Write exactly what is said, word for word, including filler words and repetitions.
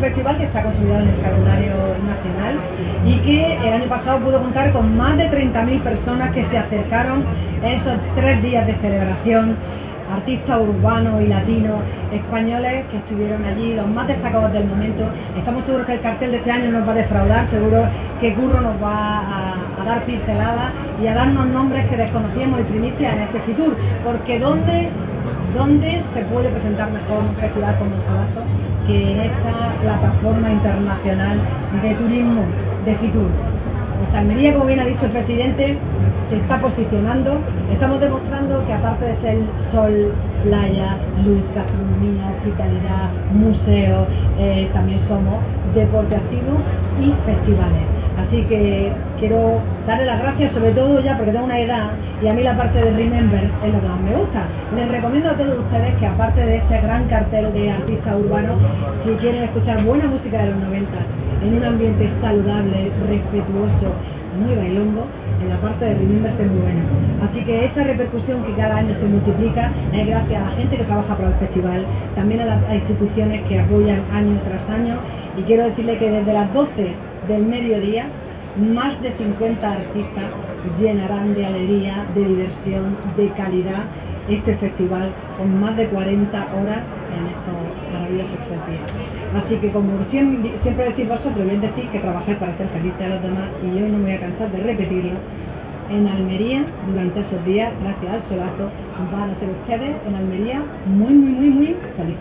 festival que está consolidado en el calendario nacional y que el año pasado pudo contar con más de treinta mil personas que se acercaron en esos tres días de celebración, artistas urbanos y latinos españoles que estuvieron allí, los más destacados del momento. Estamos seguros que el cartel de este año no nos va a defraudar, seguro que Curro nos va a, a dar pinceladas y a darnos nombres que desconocíamos y primicias en este Fitur, porque ¿dónde, dónde se puede presentar mejor un festival como Solazo que en esta plataforma internacional de turismo de Fitur? Pues Almería, como bien ha dicho el presidente, se está posicionando. Estamos demostrando que aparte de ser sol, playa, luz, gastronomía, hospitalidad, museo, eh, también somos deporte activo y festivales. Así que quiero darle las gracias, sobre todo ya porque tengo una edad y a mí la parte de Remember es lo que más me gusta. Les recomiendo a todos ustedes que aparte de este gran cartel de artistas urbanos, si quieren escuchar buena música de los noventa en un ambiente saludable, respetuoso, muy bailongo, en la parte de Remember es muy buena. Así que esa repercusión que cada año se multiplica es gracias a la gente que trabaja para el festival, también a las a instituciones que apoyan año tras año, y quiero decirle que desde las doce del mediodía más de cincuenta artistas llenarán de alegría, de diversión, de calidad este festival con más de cuarenta horas en estos maravillosos tres días. Así que como siempre, siempre decís vosotros, bien decís que trabajáis para hacer felices a los demás, y yo no me voy a cansar de repetirlo. En Almería, durante esos días, gracias al Solazo, van a ser ustedes en Almería muy, muy, muy, muy felices.